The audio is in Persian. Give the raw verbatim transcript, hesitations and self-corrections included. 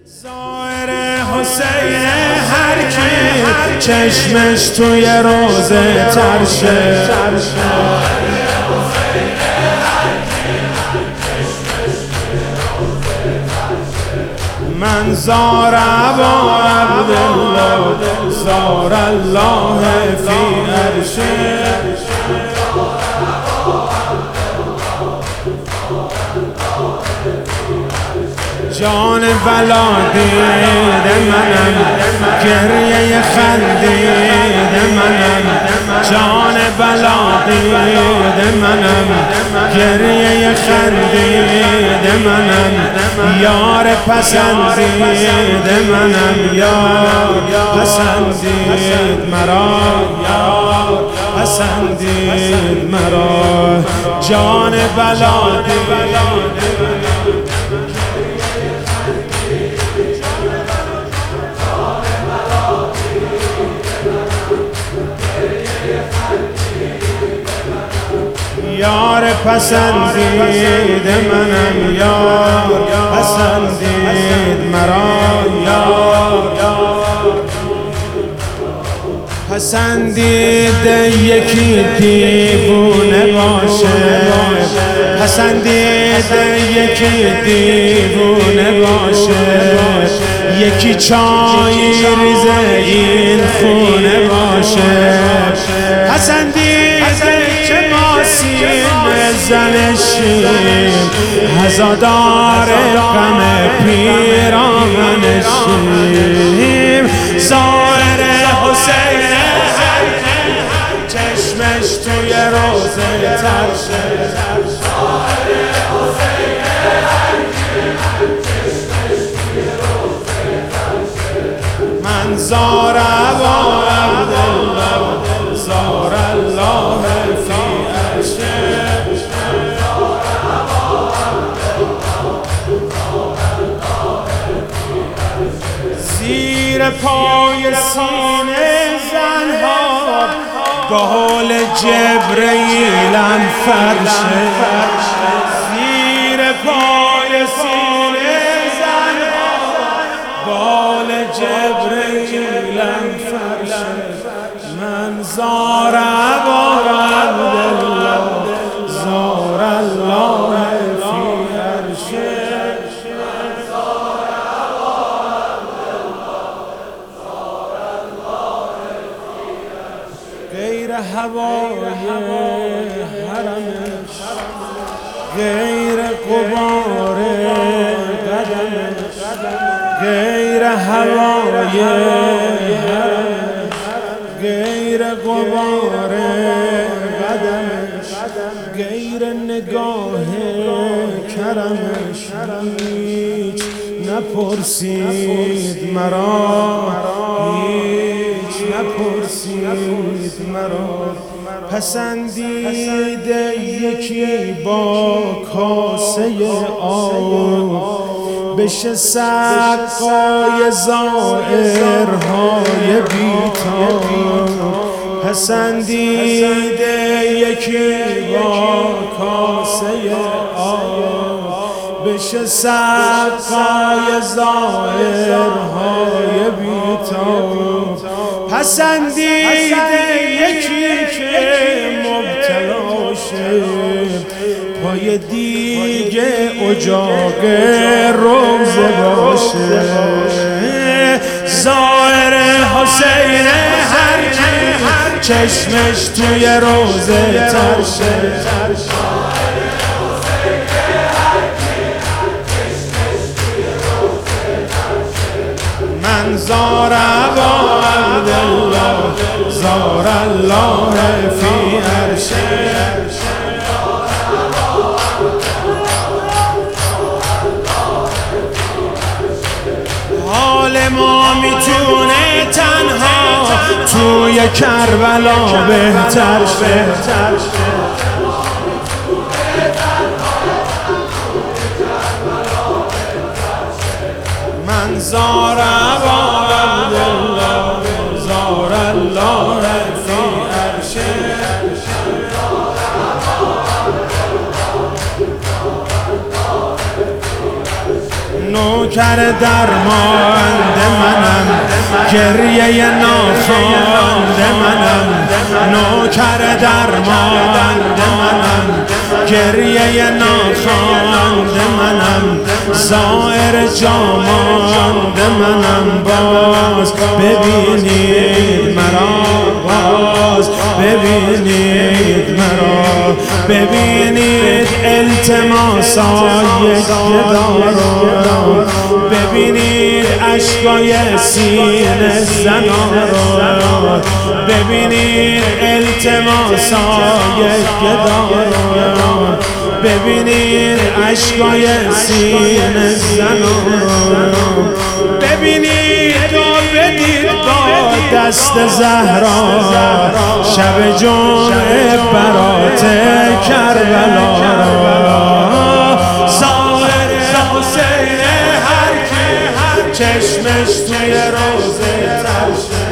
زائر حسین هر کی چشمش توی روزه ترشه، من زار ابا عبدالله زار الله فی عرشه، جان بلا دید منم گریه خندید منم، جان بلا دید منم گریه خندید منم، یار پسندید منم یار پسندید مرا، یار پسندید مرا، جان بلا دید یار پسندید منم یار پسندید مرا، یار پسندید یکی دیوونه باشه، پسندید یکی دیوونه باشه، یکی چای ریزه این خونه باشه، پسندید که ما سینه زنشیم هزادار غم پیرامنشیم، زائر حسین چشمش توی روزه ترشه، من زار ابا عبدالله زار الله فی عرشه، زیر پای سینه زنها قول جبرئیلم فرشه، زیر پای سینه زنها قول جبرئیلم فرشه، من زار ابا عبدالله زار الله فی عرشه، غیر هوای حرمش غیر غبار قدمش، غیر هوای حرمش غیر غبار قدمش، غیر نگاه کرمش هیچ نپرسید مرا، هیچ نپرسید مرا، پسندید یکی با کاسه آب بشه سقای زائرهای بی‌تاب، پسندید یکی با کاسه آب بشه سقای زائرهای بی‌تاب، پسندید یکی که مبتلا شه پای دیگه اجاق روزه باشه، زائر حسین هر کی چشمش توی روزه ترشه، من زار ابا عبدالله زار الله فی عرشه، حال ما میتونه تنها توی کربلا بهتر شه، من زار ابا عبدالله زار الله فی عرشه، نوک نوکر درمانده منم، گریه ناخوانده منم، نوکر درمانده منم، گریه ناخوانده منم، زائر جامانده منم. باز ببینید مرا، باز ببینید مرا، ببینید التماسای گدارو، ببینید اشکای سینه زنارو، ببینید التماسای گدارو، ببینید اشکای سینه زنارو، ببینید و بدید با دست زهرا شب جمعه برات کربلا را. ظاهر حسین هر کی چشمش توی روزه ترشه،